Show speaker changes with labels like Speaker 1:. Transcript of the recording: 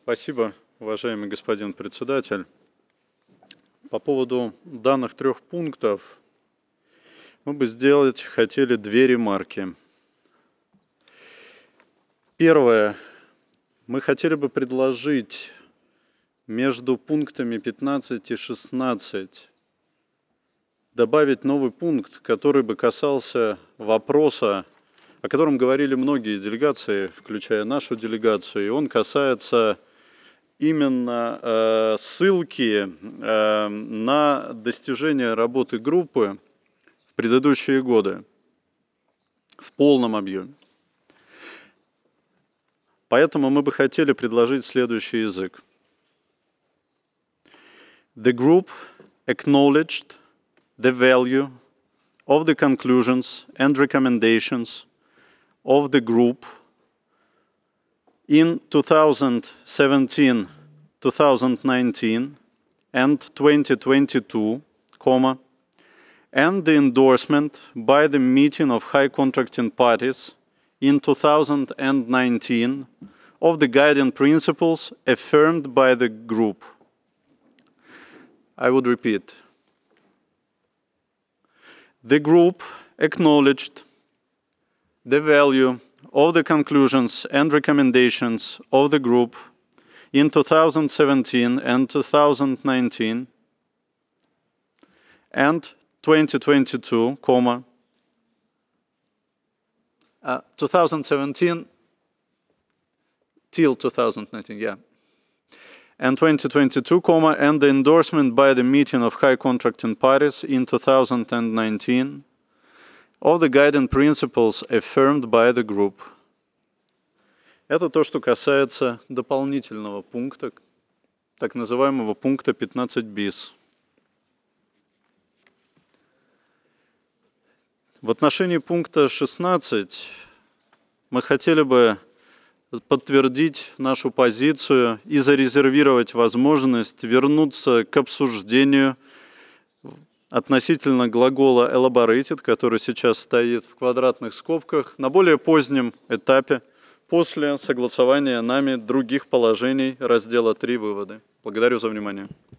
Speaker 1: Спасибо, уважаемый господин председатель. По поводу данных 3 пунктов мы бы сделать хотели 2 ремарки. Первое. Мы хотели бы предложить между пунктами 15 и 16 добавить новый пункт, который бы касался вопроса, о котором говорили многие делегации, включая нашу делегацию, и он касается именно ссылки на достижения работы группы в предыдущие годы в полном объеме. Поэтому мы бы хотели предложить следующий язык. The group acknowledged the value of the conclusions and recommendations of the group in 2017, 2019 and 2022, and the endorsement by the meeting of high contracting parties in 2019 of the guiding principles affirmed by the group. I would repeat. The group acknowledged the value of the conclusions and recommendations of the group in 2017 and 2019 and 2022, 2017 till 2019, yeah. And 2022, and the endorsement by the meeting of high contracting parties in 2019 of the guiding principles affirmed by the group. Это то, что касается дополнительного пункта, так называемого пункта 15 bis. В отношении пункта 16 мы хотели бы подтвердить нашу позицию и зарезервировать возможность вернуться к обсуждению относительно глагола elaborated, который сейчас стоит в квадратных скобках, на более позднем этапе, после согласования нами других положений раздела 3 «Выводы». Благодарю за внимание.